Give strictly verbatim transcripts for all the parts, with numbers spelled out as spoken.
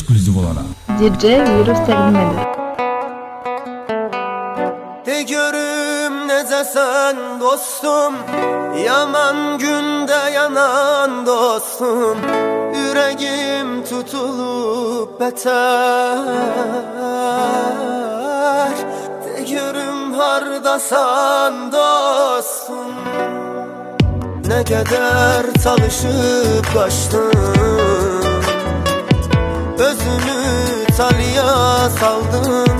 ekskluziv olaraq. D J Virus təqdim edir. De görüm necəsən dostum, yaman gündə yanan dostum, ürəyim tutulub bətər. De görüm hardasan dostum, nə qədər çalışıb qaçdın, özünü talya saldın.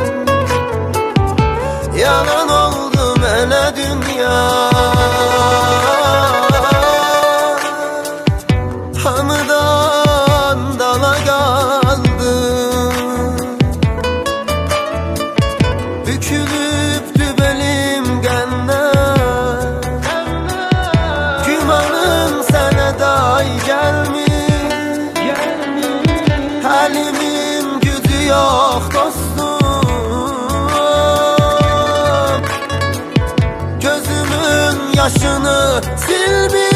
Yalan oldu mənə dünya, hamıdan dala qaldım. Bükülübdü belim qəndən, gümanım sənə day gəlmir, həlimin gücü yox dostum, yaşını silmiş.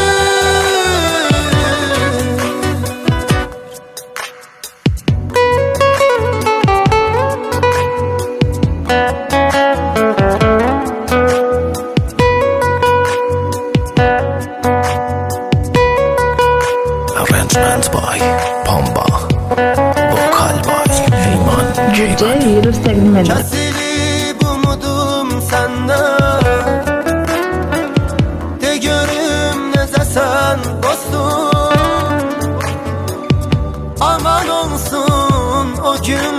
Arrangement by Pamba, Vocal by Heyman D J Virus təqdim edir. Kəsilib umudum səndən, de görüm necəsən dostum, aman olsun o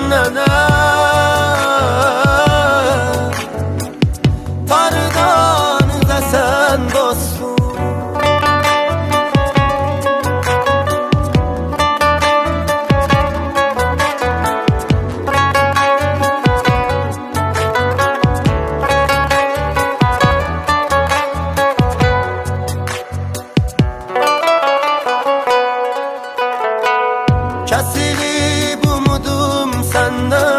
günlər, tarıdan üzəsən dostum. Kəsilib umudum səndən,